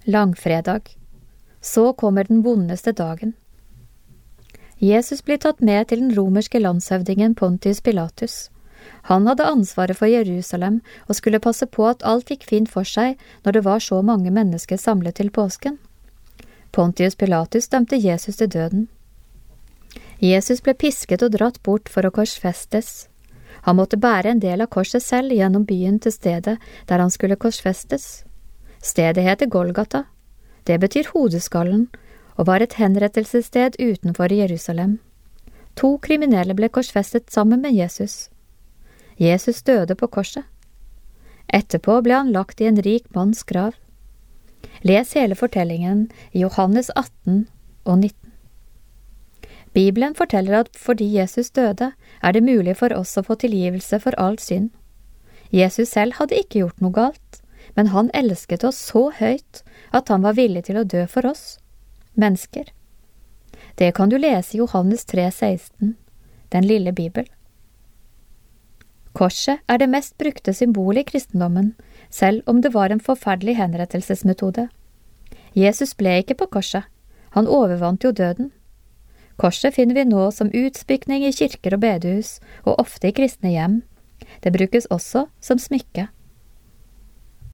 Langfredag. Så kommer den vondeste dagen. Jesus blir tatt med til den romerske landshøvdingen Pontius Pilatus. Han hadde ansvaret for Jerusalem og skulle passe på at alt gikk fint for seg når det var så mange mennesker samlet til påsken. Pontius Pilatus dømte Jesus til døden. Jesus ble pisket og dratt bort for å korsfestes. Han måtte bære en del av korset selv gjennom byen til stedet der han skulle korsfestes. Stedet heter Golgata. Det betyr hodeskallen, og var et henrettelsessted utenfor Jerusalem. 2 kriminelle ble korsfestet sammen med Jesus. Jesus døde på korset. Etterpå ble han lagt i en rik manns grav. Les hele fortellingen i Johannes 18 og 19. Bibelen forteller at fordi Jesus døde, er det mulig for oss å få tilgivelse for all synd. Jesus selv hadde ikke gjort noe galt, men han elsket oss så høyt at han var villig til å dø for oss, mennesker. Det kan du lese i Johannes 3,16, den lille Bibel. Korset er det mest brukte symbolet i kristendommen, selv om det var en forferdelig henrettelsesmetode. Jesus ble ikke på korset, han overvant jo døden. Korset finner vi nå som utspikning i kirker og bedehus, og ofte i kristne hjem. Det brukes også som smykke.